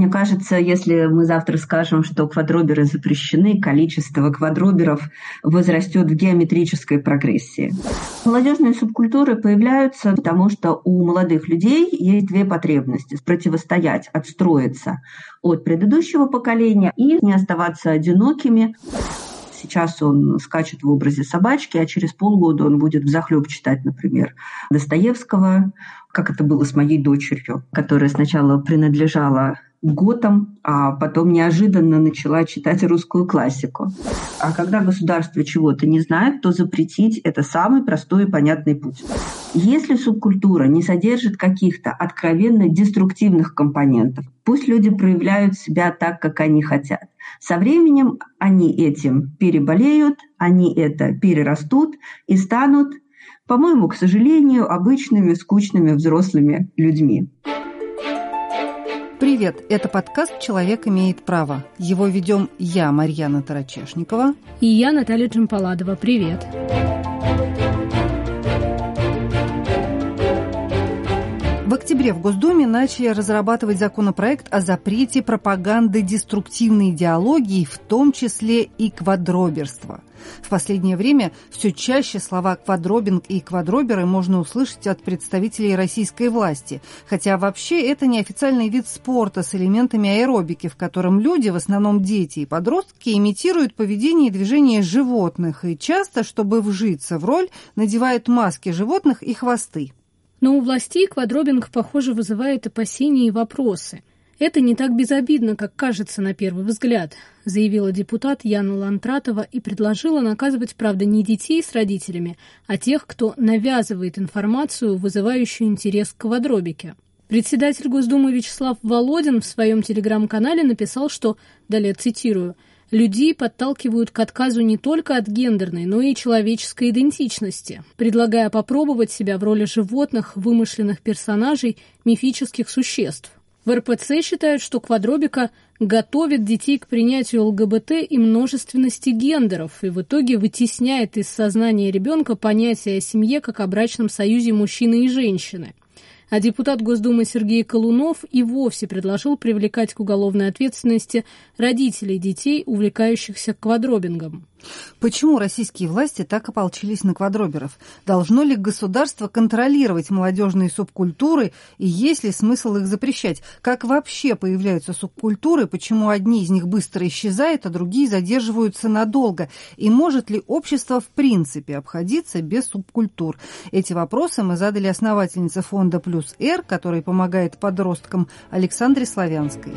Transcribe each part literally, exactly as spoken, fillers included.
Мне кажется, если мы завтра скажем, что квадроберы запрещены, количество квадроберов возрастет в геометрической прогрессии. Молодежные субкультуры появляются, потому что у молодых людей есть две потребности: противостоять, отстроиться от предыдущего поколения и не оставаться одинокими. Сейчас он скачет в образе собачки, а через полгода он будет взахлёб читать, например, Достоевского, как это было с моей дочерью, которая сначала принадлежала готам, а потом неожиданно начала читать русскую классику. А когда государство чего-то не знает, то запретить – это самый простой и понятный путь. Если субкультура не содержит каких-то откровенно деструктивных компонентов, пусть люди проявляют себя так, как они хотят. Со временем они этим переболеют, они это перерастут и станут, по-моему, к сожалению, обычными скучными взрослыми людьми. Привет, это подкаст «Человек имеет право». Его ведем я, Марьяна Тарачешникова. И я, Наталья Джампаладова. Привет. В октябре в Госдуме начали разрабатывать законопроект о запрете пропаганды деструктивной идеологии, в том числе и квадроберства. В последнее время все чаще слова «квадробинг» и «квадроберы» можно услышать от представителей российской власти, хотя вообще это неофициальный вид спорта с элементами аэробики, в котором люди, в основном дети и подростки, имитируют поведение и движение животных и часто, чтобы вжиться в роль, надевают маски животных и хвосты. Но у властей квадробинг, похоже, вызывает опасения и вопросы. «Это не так безобидно, как кажется на первый взгляд», заявила депутат Яна Лантратова и предложила наказывать, правда, не детей с родителями, а тех, кто навязывает информацию, вызывающую интерес к квадробике. Председатель Госдумы Вячеслав Володин в своем телеграм-канале написал, что, далее цитирую, «людей подталкивают к отказу не только от гендерной, но и человеческой идентичности, предлагая попробовать себя в роли животных, вымышленных персонажей, мифических существ». В эр пэ цэ считают, что квадробика готовит детей к принятию эл гэ бэ тэ и множественности гендеров и в итоге вытесняет из сознания ребенка понятие о семье как о брачном союзе мужчины и женщины. А депутат Госдумы Сергей Колунов и вовсе предложил привлекать к уголовной ответственности родителей детей, увлекающихся квадробингом. Почему российские власти так ополчились на квадроберов? Должно ли государство контролировать молодежные субкультуры и есть ли смысл их запрещать? Как вообще появляются субкультуры? Почему одни из них быстро исчезают, а другие задерживаются надолго? И может ли общество в принципе обходиться без субкультур? Эти вопросы мы задали основательнице фонда «Плюс Р», который помогает подросткам, Александре Славянской.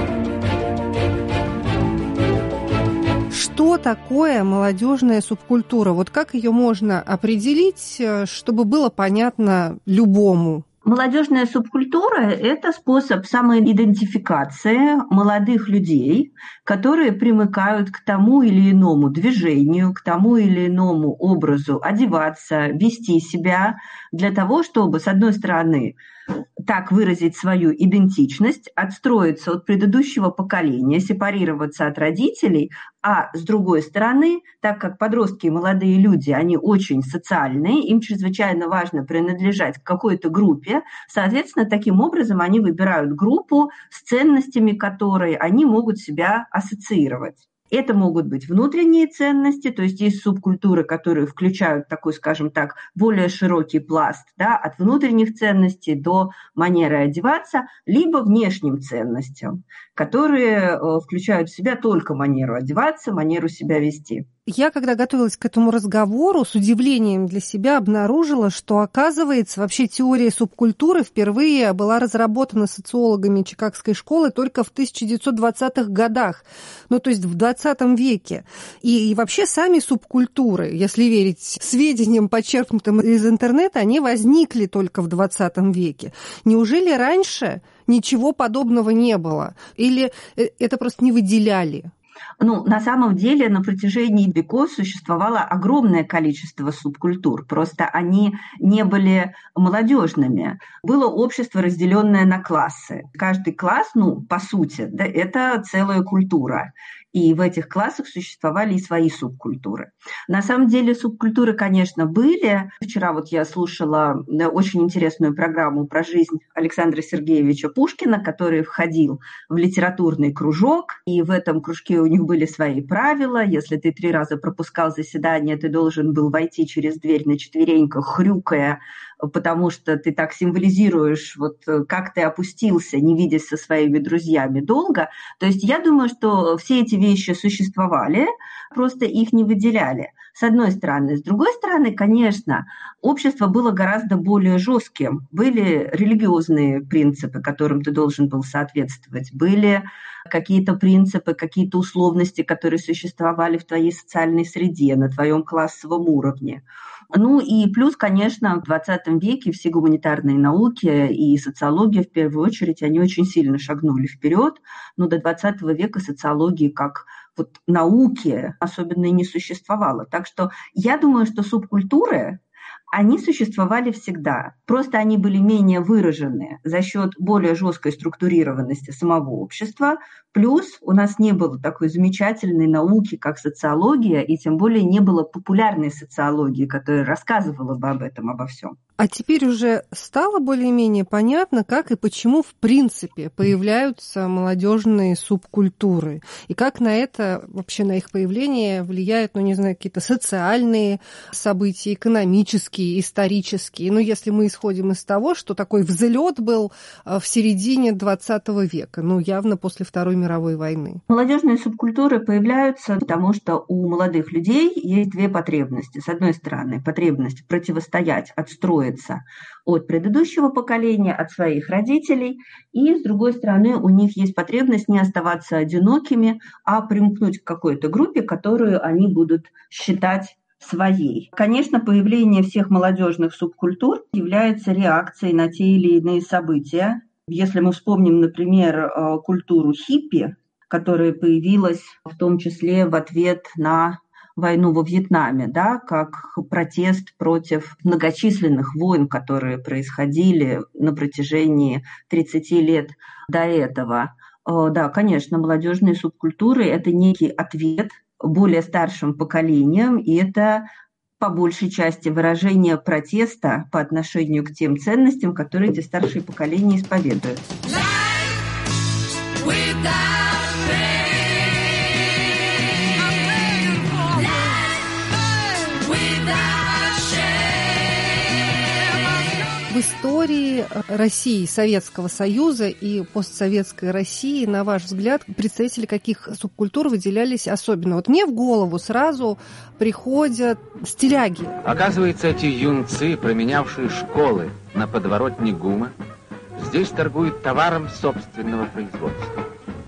Что такое молодежная субкультура? Вот как ее можно определить, чтобы было понятно любому? Молодежная субкультура – это способ самоидентификации молодых людей, которые примыкают к тому или иному движению, к тому или иному образу одеваться, вести себя для того, чтобы, с одной стороны, так выразить свою идентичность, отстроиться от предыдущего поколения, сепарироваться от родителей, а с другой стороны, так как подростки и молодые люди, они очень социальные, им чрезвычайно важно принадлежать к какой-то группе, соответственно, таким образом они выбирают группу, с ценностями которой они могут себя ассоциировать. Это могут быть внутренние ценности, то есть есть субкультуры, которые включают такой, скажем так, более широкий пласт, да, от внутренних ценностей до манеры одеваться, либо внешним ценностям, которые включают в себя только манеру одеваться, манеру себя вести. Я, когда готовилась к этому разговору, с удивлением для себя обнаружила, что, оказывается, вообще теория субкультуры впервые была разработана социологами Чикагской школы только в тысяча девятьсот двадцатых годах, ну, то есть в двадцатом веке. И, и вообще сами субкультуры, если верить сведениям, подчеркнутым из интернета, они возникли только в двадцатом веке. Неужели раньше ничего подобного не было? Или это просто не выделяли? Ну, на самом деле, на протяжении веков существовало огромное количество субкультур, просто они не были молодежными. Было общество, разделенное на классы. Каждый класс, ну, по сути, да, это целая культура. И в этих классах существовали и свои субкультуры. На самом деле субкультуры, конечно, были. Вчера вот я слушала очень интересную программу про жизнь Александра Сергеевича Пушкина, который входил в литературный кружок, и в этом кружке у них были свои правила. Если ты три раза пропускал заседание, ты должен был войти через дверь на четвереньках, хрюкая, потому что ты так символизируешь, вот как ты опустился, не видясь со своими друзьями долго. То есть я думаю, что все эти вещи существовали, просто их не выделяли. С одной стороны. С другой стороны, конечно, общество было гораздо более жестким. Были религиозные принципы, которым ты должен был соответствовать. Были какие-то принципы, какие-то условности, которые существовали в твоей социальной среде, на твоем классовом уровне. Ну и плюс, конечно, в двадцатом веке все гуманитарные науки и социология, в первую очередь, они очень сильно шагнули вперед. Но до двадцатого века социологии как вот науки особенно и не существовало. Так что я думаю, что субкультуры, они существовали всегда. Просто они были менее выражены за счет более жесткой структурированности самого общества. Плюс у нас не было такой замечательной науки, как социология, и тем более не было популярной социологии, которая рассказывала бы об этом, обо всем. А теперь уже стало более-менее понятно, как и почему в принципе появляются молодежные субкультуры, и как на это, вообще на их появление влияют, ну не знаю, какие-то социальные события, экономические, исторические. Ну если мы исходим из того, что такой взлет был в середине двадцатого века, ну явно после Второй мировой войны. Молодежные субкультуры появляются, потому что у молодых людей есть две потребности. С одной стороны, потребность противостоять, отстроить от предыдущего поколения, от своих родителей, и, с другой стороны, у них есть потребность не оставаться одинокими, а примкнуть к какой-то группе, которую они будут считать своей. Конечно, появление всех молодежных субкультур является реакцией на те или иные события. Если мы вспомним, например, культуру хиппи, которая появилась в том числе в ответ на войну во Вьетнаме, да, как протест против многочисленных войн, которые происходили на протяжении тридцати лет до этого. Да, конечно, молодежные субкультуры – это некий ответ более старшим поколениям, и это по большей части выражение протеста по отношению к тем ценностям, которые эти старшие поколения исповедуют. В истории России, Советского Союза и постсоветской России, на ваш взгляд, представители каких субкультур выделялись особенно? Вот мне в голову сразу приходят стиляги. Оказывается, эти юнцы, променявшие школы на подворотни ГУМа, здесь торгуют товаром собственного производства.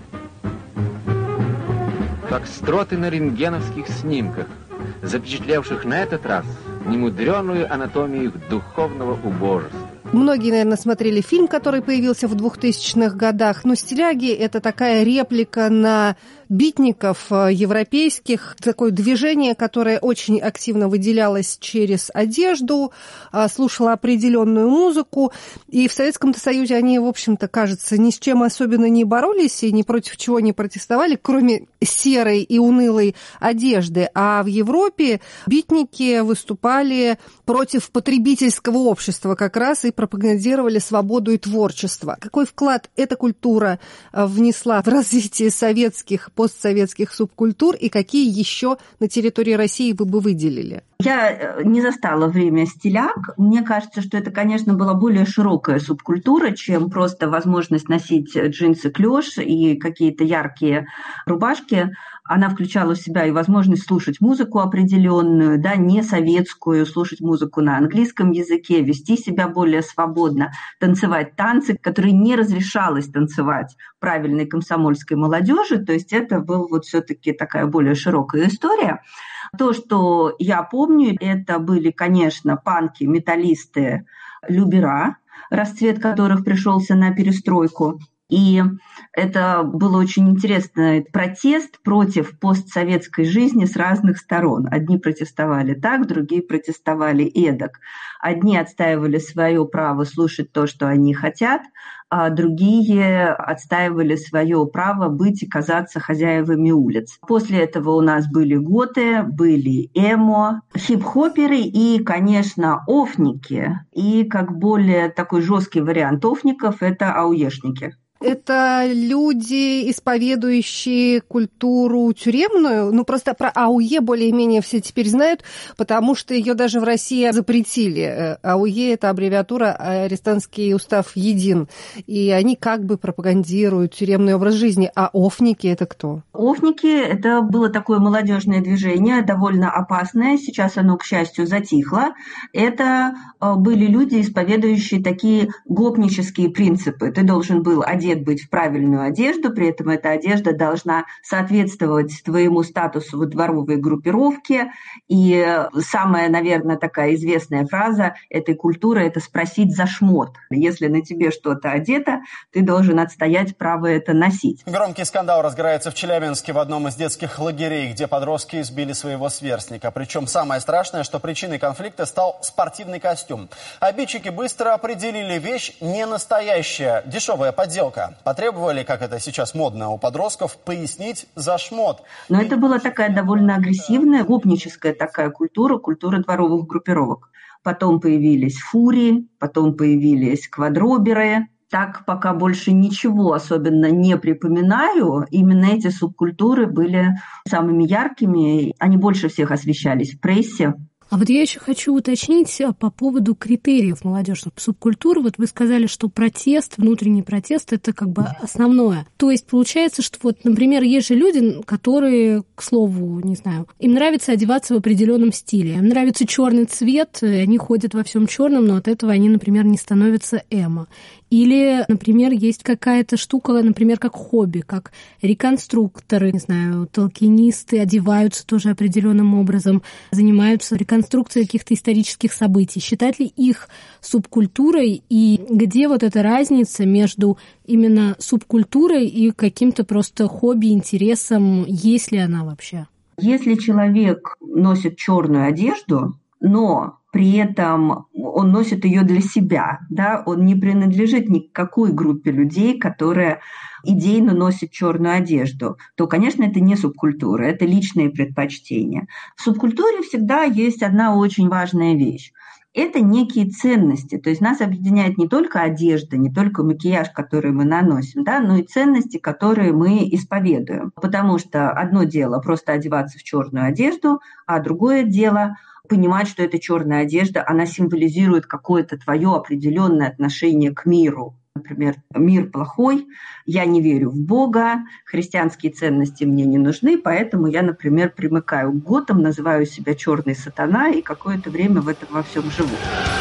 Фокстроты на рентгеновских снимках, запечатлевших на этот раз немудреную анатомию их духовного убожества. Многие, наверное, смотрели фильм, который появился в двухтысячных годах. Но стиляги – это такая реплика на битников европейских, такое движение, которое очень активно выделялось через одежду, слушало определенную музыку. И в Советском Союзе они, в общем-то, кажется, ни с чем особенно не боролись и ни против чего не протестовали, кроме серой и унылой одежды. А в Европе битники выступали против потребительского общества как раз и пропагандировали свободу и творчество. Какой вклад эта культура внесла в развитие советских, постсоветских субкультур и какие еще на территории России вы бы выделили? Я не застала время стиляг. Мне кажется, что это, конечно, была более широкая субкультура, чем просто возможность носить джинсы клеш и какие-то яркие рубашки. Она включала в себя и возможность слушать музыку определенную, да, не советскую, слушать музыку на английском языке, вести себя более свободно, танцевать танцы, которые не разрешалось танцевать правильной комсомольской молодежи. То есть это была вот все-таки такая более широкая история. То, что я помню, это были, конечно, панки, металлисты, любера, расцвет которых пришелся на перестройку. И это был очень интересный протест против постсоветской жизни с разных сторон. Одни протестовали так, другие протестовали эдак. Одни отстаивали свое право слушать то, что они хотят, а другие отстаивали свое право быть и казаться хозяевами улиц. После этого у нас были готы, были эмо, хип-хоперы и, конечно, офники. И как более такой жесткий вариант офников – это ауешники. Это люди, исповедующие культуру тюремную. Ну, просто про АУЕ более-менее все теперь знают, потому что ее даже в России запретили. АУЕ – это аббревиатура «Арестантский устав един». И они как бы пропагандируют тюремный образ жизни. А офники – это кто? Офники – это было такое молодежное движение, довольно опасное. Сейчас оно, к счастью, затихло. Это были люди, исповедующие такие гопнические принципы. Ты должен был одеть быть в правильную одежду, при этом эта одежда должна соответствовать твоему статусу в дворовой группировке. И самая, наверное, такая известная фраза этой культуры – это спросить за шмот. Если на тебе что-то одето, ты должен отстоять право это носить. Громкий скандал разгорается в Челябинске в одном из детских лагерей, где подростки избили своего сверстника. Причем самое страшное, что причиной конфликта стал спортивный костюм. Обидчики быстро определили: вещь не настоящая, дешевая подделка. Потребовали, как это сейчас модно у подростков, пояснить за шмот. Но это была такая довольно агрессивная, гопническая такая культура, культура дворовых группировок. Потом появились фурии, потом появились квадроберы. Так пока больше ничего особенно не припоминаю. Именно эти субкультуры были самыми яркими, они больше всех освещались в прессе. А вот я еще хочу уточнить по поводу критериев молодежной субкультуры. Вот вы сказали, что протест, внутренний протест – это как бы основное. То есть получается, что вот, например, есть же люди, которые, к слову, не знаю, им нравится одеваться в определенном стиле. Им нравится черный цвет, и они ходят во всем черном, но от этого они, например, не становятся эмо. Или, например, есть какая-то штука, например, как хобби, как реконструкторы, не знаю, толкинисты одеваются тоже определенным образом, занимаются реконструкцией каких-то исторических событий. Считать ли их субкультурой, и где вот эта разница между именно субкультурой и каким-то просто хобби, интересом, есть ли она вообще? Если человек носит черную одежду, но при этом он носит ее для себя, да, он не принадлежит ни к какой группе людей, которая идейно носит черную одежду, то, конечно, это не субкультура, это личные предпочтения. В субкультуре всегда есть одна очень важная вещь. Это некие ценности, то есть нас объединяет не только одежда, не только макияж, который мы наносим, да, но и ценности, которые мы исповедуем. Потому что одно дело просто одеваться в черную одежду, а другое дело понимать, что эта черная одежда, она символизирует какое-то твое определенное отношение к миру. Например, мир плохой, я не верю в Бога, христианские ценности мне не нужны, поэтому я, например, примыкаю к готам, называю себя черный сатана и какое-то время в этом во всем живу.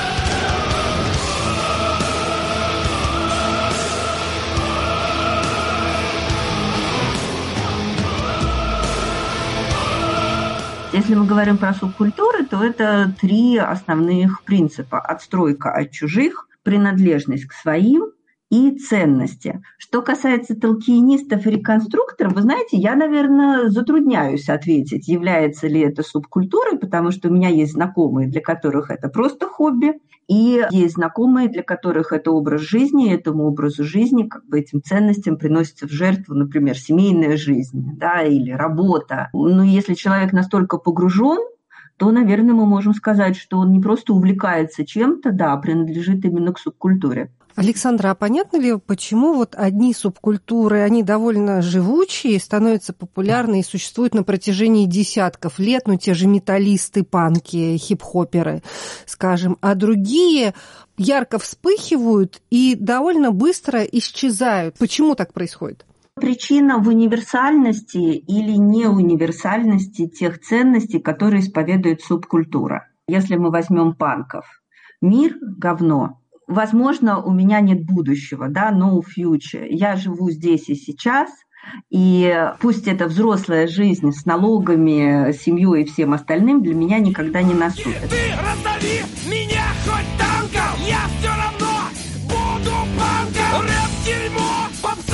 Если мы говорим про субкультуры, то это три основных принципа. Отстройка от чужих, принадлежность к своим и ценности. Что касается толкинистов и реконструкторов, вы знаете, я, наверное, затрудняюсь ответить, является ли это субкультурой, потому что у меня есть знакомые, для которых это просто хобби, и есть знакомые, для которых это образ жизни, и этому образу жизни, как бы этим ценностям приносится в жертву, например, семейная жизнь, да, или работа. Но если человек настолько погружен, то, наверное, мы можем сказать, что он не просто увлекается чем-то, да, а принадлежит именно к субкультуре. Александра, а понятно ли, почему вот одни субкультуры, они довольно живучие, становятся популярны и существуют на протяжении десятков лет, ну, те же металлисты, панки, хип-хоперы, скажем, а другие ярко вспыхивают и довольно быстро исчезают? Почему так происходит? Причина в универсальности или неуниверсальности тех ценностей, которые исповедует субкультура. Если мы возьмем панков, мир – говно. Возможно, у меня нет будущего, да, no future. Я живу здесь и сейчас, и пусть это взрослая жизнь с налогами, семьей и всем остальным для меня никогда не наступит. Ты раздави меня хоть танком, я все равно буду панком. Рэп-дерьмо, попса.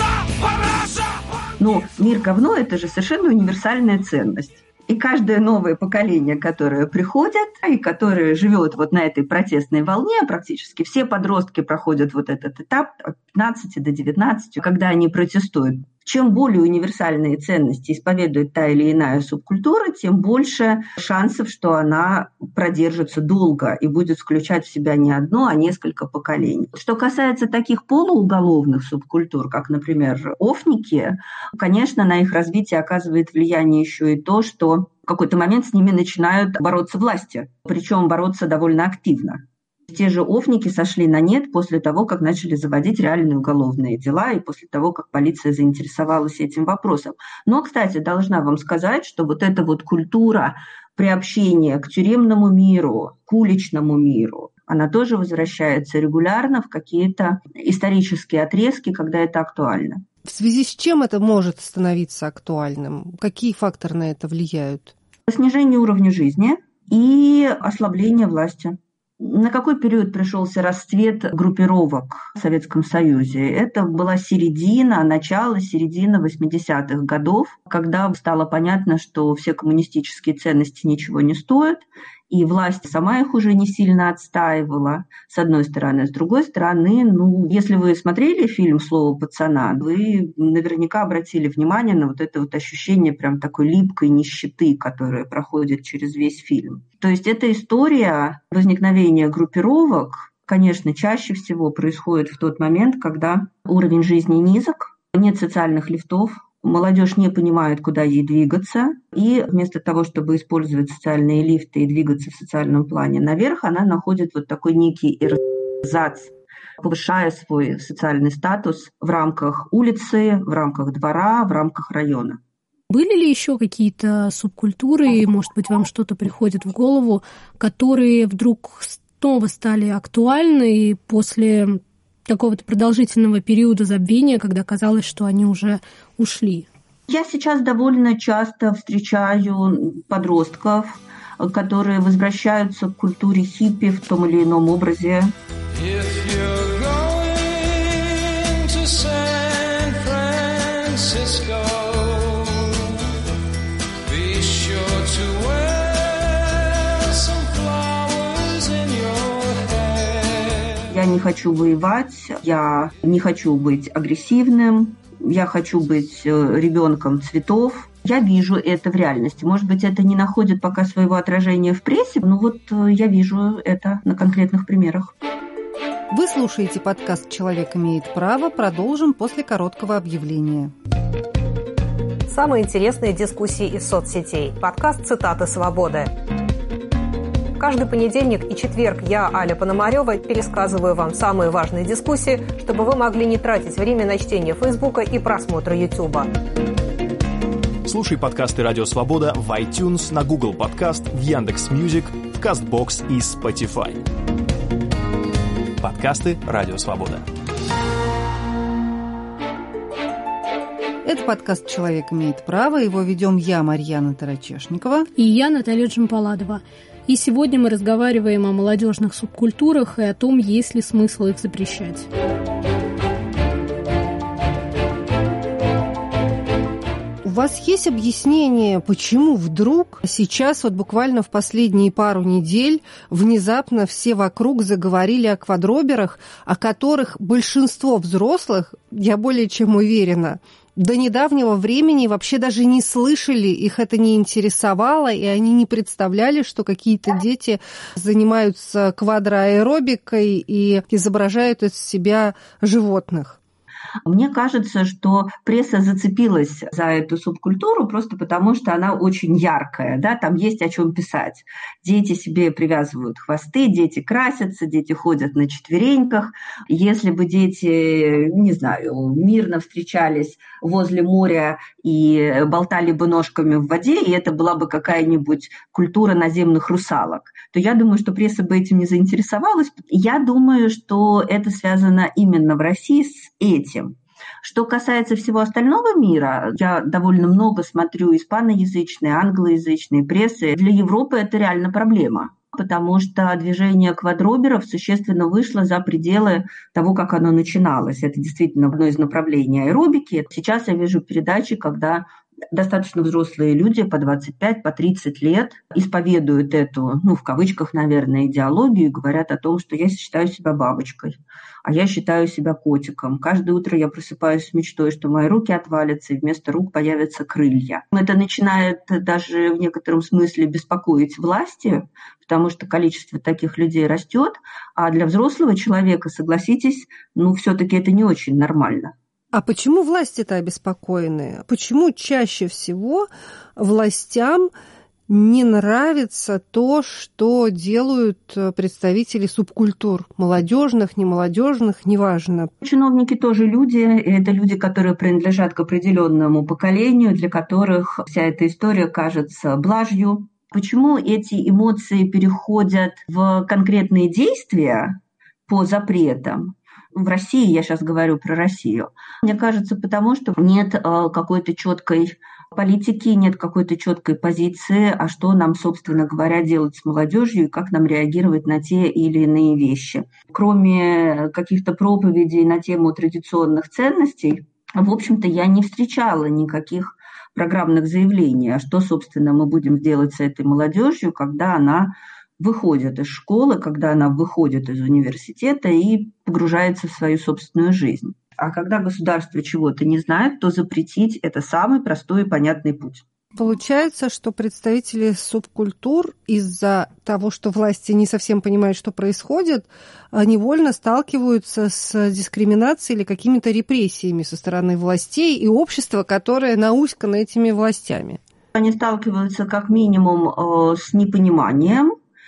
Но мир говно – это же совершенно универсальная ценность. И каждое новое поколение, которое приходит и которое живет вот на этой протестной волне, практически все подростки проходят вот этот этап от пятнадцати до девятнадцати, когда они протестуют. Чем более универсальные ценности исповедует та или иная субкультура, тем больше шансов, что она продержится долго и будет включать в себя не одно, а несколько поколений. Что касается таких полууголовных субкультур, как, например, офники, конечно, на их развитие оказывает влияние еще и то, что в какой-то момент с ними начинают бороться власти, причем бороться довольно активно. Те же офники сошли на нет после того, как начали заводить реальные уголовные дела и после того, как полиция заинтересовалась этим вопросом. Но, кстати, должна вам сказать, что вот эта вот культура приобщения к тюремному миру, к уличному миру, она тоже возвращается регулярно в какие-то исторические отрезки, когда это актуально. В связи с чем это может становиться актуальным? Какие факторы на это влияют? Снижение уровня жизни и ослабление власти. На какой период пришелся расцвет группировок в Советском Союзе? Это была середина, начало, середина восьмидесятых годов, когда стало понятно, что все коммунистические ценности ничего не стоят, и власть сама их уже не сильно отстаивала, с одной стороны. С другой стороны, ну, если вы смотрели фильм «Слово пацана», вы наверняка обратили внимание на вот это вот ощущение прям такой липкой нищеты, которая проходит через весь фильм. То есть эта история возникновения группировок, конечно, чаще всего происходит в тот момент, когда уровень жизни низок, нет социальных лифтов, молодежь не понимает, куда ей двигаться, и вместо того, чтобы использовать социальные лифты и двигаться в социальном плане наверх, она находит вот такой некий эрзац, повышая свой социальный статус в рамках улицы, в рамках двора, в рамках района. Были ли еще какие-то субкультуры, может быть, вам что-то приходит в голову, которые вдруг снова стали актуальны после какого-то продолжительного периода забвения, когда казалось, что они уже ушли? Я сейчас довольно часто встречаю подростков, которые возвращаются к культуре хиппи в том или ином образе. Я не хочу воевать, я не хочу быть агрессивным, я хочу быть ребенком цветов. Я вижу это в реальности. Может быть, это не находит пока своего отражения в прессе, но вот я вижу это на конкретных примерах. Вы слушаете подкаст «Человек имеет право». Продолжим после короткого объявления. Самые интересные дискуссии из соцсетей. Подкаст «Цитаты свободы». Каждый понедельник и четверг я, Аля Пономарёва, пересказываю вам самые важные дискуссии, чтобы вы могли не тратить время на чтение Фейсбука и просмотра Ютуба. Слушай подкасты «Радио Свобода» в iTunes, на Google Подкаст, в Яндекс.Мьюзик, в Кастбокс и Spotify. Подкасты «Радио Свобода». Это подкаст «Человек имеет право». Его ведем я, Марьяна Тарачешникова. И я, Наталья Джампаладова. И сегодня мы разговариваем о молодежных субкультурах и о том, есть ли смысл их запрещать. У вас есть объяснение, почему вдруг сейчас, вот буквально в последние пару недель, внезапно все вокруг заговорили о квадроберах, о которых большинство взрослых, я более чем уверена, до недавнего времени вообще даже не слышали, их это не интересовало, и они не представляли, что какие-то дети занимаются квадроаэробикой и изображают из себя животных? Мне кажется, что пресса зацепилась за эту субкультуру просто потому, что она очень яркая, да, там есть о чем писать. Дети себе привязывают хвосты, дети красятся, дети ходят на четвереньках. Если бы дети, не знаю, мирно встречались возле моря и болтали бы ножками в воде, и это была бы какая-нибудь культура наземных русалок, то я думаю, что пресса бы этим не заинтересовалась. Я думаю, что это связано именно в России с этим. Что касается всего остального мира, я довольно много смотрю испаноязычной, англоязычной прессы. Для Европы это реально проблема. потому что движение квадроберов существенно вышло за пределы того, как оно начиналось. Это действительно одно из направлений аэробики. Сейчас я вижу передачи, когда достаточно взрослые люди по двадцать пять, по тридцать лет исповедуют эту, ну, в кавычках, наверное, идеологию и говорят о том, что я считаю себя бабочкой, а я считаю себя котиком. Каждое утро я просыпаюсь с мечтой, что мои руки отвалятся, и вместо рук появятся крылья. Это начинает даже в некотором смысле беспокоить власти, потому что количество таких людей растет, а для взрослого человека, согласитесь, ну, все-таки это не очень нормально. А почему власти-то обеспокоены? Почему чаще всего властям не нравится то, что делают представители субкультур? Молодежных, немолодежных, неважно. Чиновники тоже люди. И это люди, которые принадлежат к определенному поколению, для которых вся эта история кажется блажью. Почему эти эмоции переходят в конкретные действия по запретам? В России, я сейчас говорю про Россию, мне кажется, потому что нет э, какой-то четкой политики, нет какой-то четкой позиции, а что нам, собственно говоря, делать с молодежью и как нам реагировать на те или иные вещи. Кроме каких-то проповедей на тему традиционных ценностей, в общем-то, я не встречала никаких программных заявлений, а что, собственно, мы будем делать с этой молодежью, когда она выходит из школы, когда она выходит из университета и погружается в свою собственную жизнь. А когда государство чего-то не знает, то запретить – это самый простой и понятный путь. Получается, что представители субкультур из-за того, что власти не совсем понимают, что происходит, невольно сталкиваются с дискриминацией или какими-то репрессиями со стороны властей и общества, которое науськано этими властями. Они сталкиваются как минимум с непониманием.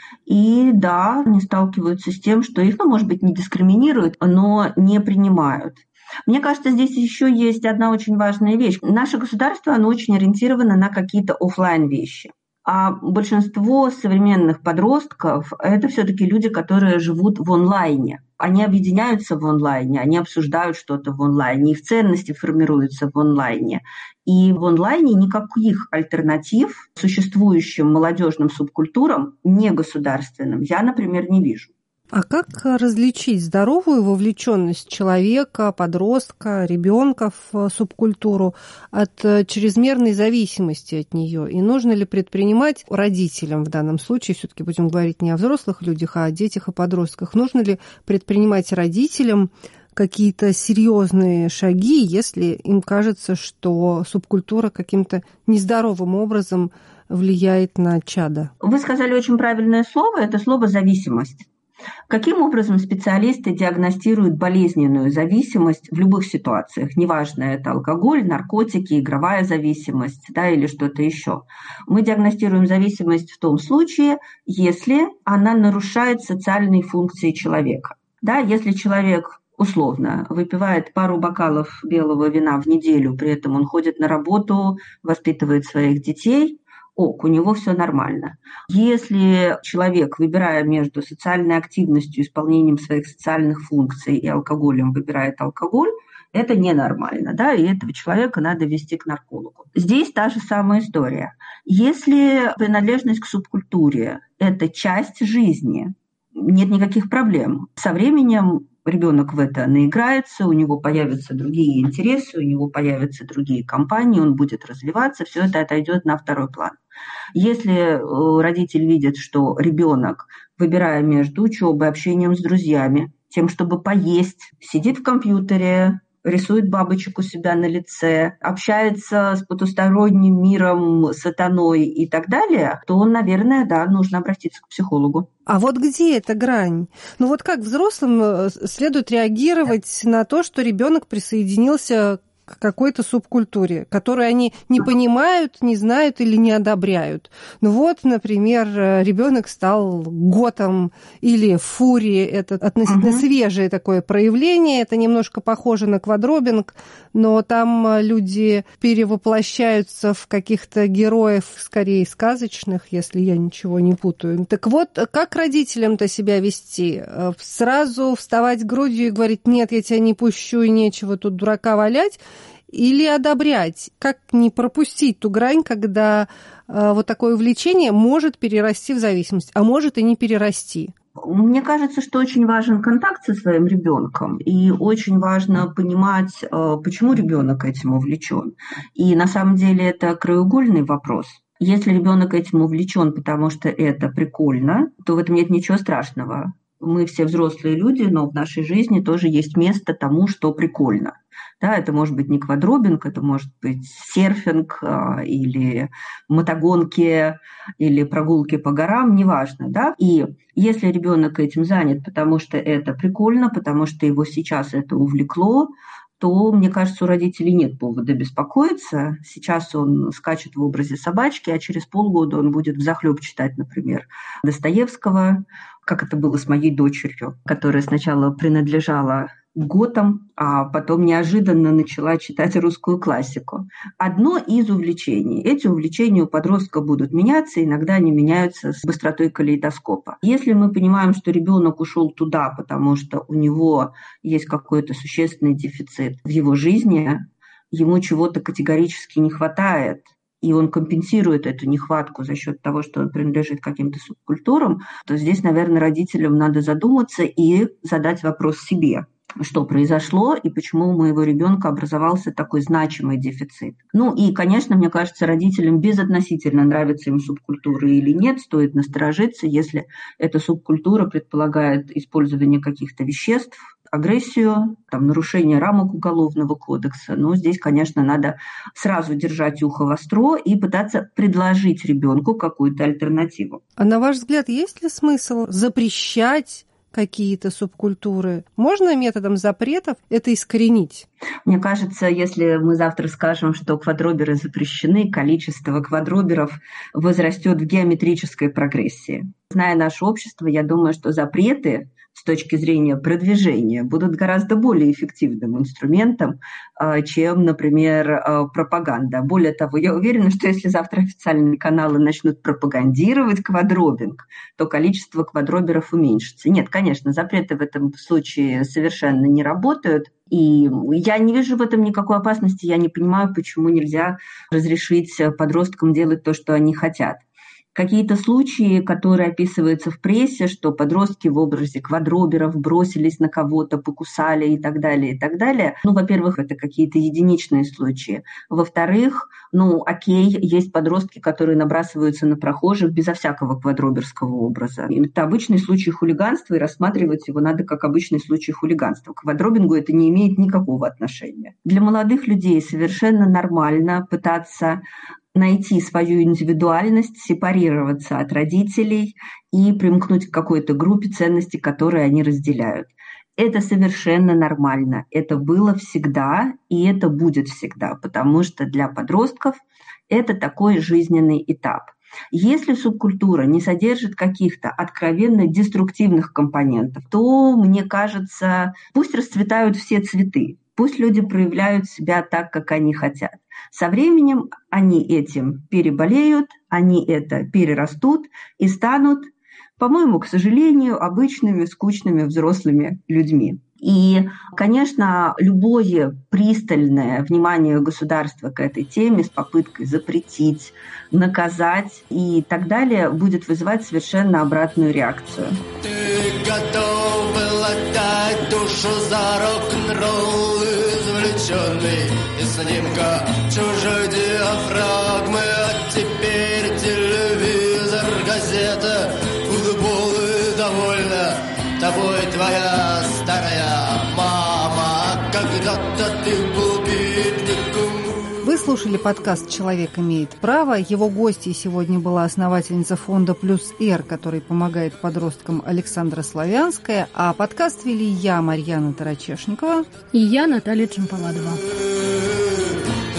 И да, они сталкиваются с тем, что их, ну, может быть, не дискриминируют, но не принимают. Мне кажется, здесь еще есть одна очень важная вещь. Наше государство, оно очень ориентировано на какие-то офлайн вещи. А большинство современных подростков – это все-таки люди, которые живут в онлайне. Они объединяются в онлайне, они обсуждают что-то в онлайне, их ценности формируются в онлайне. И в онлайне никаких альтернатив существующим молодежным субкультурам, негосударственным, я, например, не вижу. А как различить здоровую вовлеченность человека, подростка, ребенка в субкультуру от чрезмерной зависимости от нее? И нужно ли предпринимать родителям в данном случае, все-таки будем говорить не о взрослых людях, а о детях и подростках, нужно ли предпринимать родителям какие-то серьезные шаги, если им кажется, что субкультура каким-то нездоровым образом влияет на чадо? Вы сказали очень правильное слово, это слово «зависимость». Каким образом специалисты диагностируют болезненную зависимость в любых ситуациях? Неважно, это алкоголь, наркотики, игровая зависимость, да, или что-то еще. Мы диагностируем зависимость в том случае, если она нарушает социальные функции человека. Да, если человек условно выпивает пару бокалов белого вина в неделю, при этом он ходит на работу, воспитывает своих детей, ок, у него все нормально. Если человек, выбирая между социальной активностью, исполнением своих социальных функций и алкоголем, выбирает алкоголь, это ненормально, да, и этого человека надо вести к наркологу. Здесь та же самая история. Если принадлежность к субкультуре – это часть жизни, нет никаких проблем. Со временем ребенок в это наиграется, у него появятся другие интересы, у него появятся другие компании, он будет развиваться, все это отойдет на второй план. Если родитель видит, что ребенок, выбирая между учебой, общением с друзьями, тем, чтобы поесть, сидит в компьютере, рисует бабочек у себя на лице, общается с потусторонним миром, сатаной и так далее, то, наверное, да, нужно обратиться к психологу. А вот где эта грань? Ну вот как взрослым следует реагировать на то, что ребенок присоединился к какой-то субкультуре, которую они не понимают, не знают или не одобряют. Ну вот, например, ребенок стал готом или фурией. Это относительно угу. свежее такое проявление. Это немножко похоже на квадробинг, но там люди перевоплощаются в каких-то героев, скорее сказочных, если я ничего не путаю. Так вот, как родителям-то себя вести? Сразу вставать грудью и говорить: нет, я тебя не пущу и нечего тут дурака валять? или одобрять? Как не пропустить ту грань, когда э, вот такое увлечение может перерасти в зависимость, а может и не перерасти? Мне кажется, что очень важен контакт со своим ребенком, и очень важно понимать, почему ребенок этим увлечен. И на самом деле это краеугольный вопрос. Если ребенок этим увлечен, потому что это прикольно, то в этом нет ничего страшного. Мы все взрослые люди, но в нашей жизни тоже есть место тому, что прикольно. Да, это может быть не квадробинг, это может быть серфинг а, или мотогонки, или прогулки по горам, неважно. Да? И если ребенок этим занят, потому что это прикольно, потому что его сейчас это увлекло, то, мне кажется, у родителей нет повода беспокоиться. Сейчас он скачет в образе собачки, а через полгода он будет взахлеб читать, например, Достоевского, как это было с моей дочерью, которая сначала принадлежала готам, а потом неожиданно начала читать русскую классику. Одно из увлечений. Эти увлечения у подростка будут меняться, иногда они меняются с быстротой калейдоскопа. Если мы понимаем, что ребенок ушел туда, потому что у него есть какой-то существенный дефицит в его жизни, ему чего-то категорически не хватает, и он компенсирует эту нехватку за счет того, что он принадлежит каким-то субкультурам, то здесь, наверное, родителям надо задуматься и задать вопрос себе. Что произошло и почему у моего ребенка образовался такой значимый дефицит. Ну и, конечно, мне кажется, родителям безотносительно, нравится им субкультура или нет, стоит насторожиться, если эта субкультура предполагает использование каких-то веществ, агрессию, там, нарушение рамок Уголовного кодекса. Но здесь, конечно, надо сразу держать ухо востро и пытаться предложить ребенку какую-то альтернативу. А на ваш взгляд, есть ли смысл запрещать какие-то субкультуры? Можно методом запретов это искоренить? Мне кажется, если мы завтра скажем, что квадроберы запрещены, количество квадроберов возрастет в геометрической прогрессии. Зная наше общество, я думаю, что запреты с точки зрения продвижения будут гораздо более эффективным инструментом, чем, например, пропаганда. Более того, я уверена, что если завтра официальные каналы начнут пропагандировать квадробинг, то количество квадроберов уменьшится. Нет, конечно, запреты в этом случае совершенно не работают. И я не вижу в этом никакой опасности, я не понимаю, почему нельзя разрешить подросткам делать то, что они хотят. Какие-то случаи, которые описываются в прессе, что подростки в образе квадроберов бросились на кого-то, покусали и так далее, и так далее. Ну, во-первых, это какие-то единичные случаи. Во-вторых, ну, окей, есть подростки, которые набрасываются на прохожих безо всякого квадроберского образа. Это обычный случай хулиганства, и рассматривать его надо как обычный случай хулиганства. К квадробингу это не имеет никакого отношения. Для молодых людей совершенно нормально пытаться найти свою индивидуальность, сепарироваться от родителей и примкнуть к какой-то группе ценностей, которые они разделяют. Это совершенно нормально. Это было всегда, и это будет всегда, потому что для подростков это такой жизненный этап. Если субкультура не содержит каких-то откровенно деструктивных компонентов, то, мне кажется, пусть расцветают все цветы. Пусть люди проявляют себя так, как они хотят. Со временем они этим переболеют, они это перерастут и станут, по-моему, к сожалению, обычными, скучными взрослыми людьми. И, конечно, любое пристальное внимание государства к этой теме с попыткой запретить, наказать и так далее будет вызывать совершенно обратную реакцию. Ты готов был отдать душу за рок-н-ролл, извлеченный из снимка чужой диафрагмы, а теперь телевизор, газета, футбол и довольно тобой твоя старая мама. Когда-то ты был бедняком. Вы слушали подкаст «Человек имеет право». Его гостьей сегодня была основательница фонда «Плюс Р», который помогает подросткам, Александра Славянская. А подкаст вели я, Марьяна Тарачешникова. И я, Наталья Чемпаладова.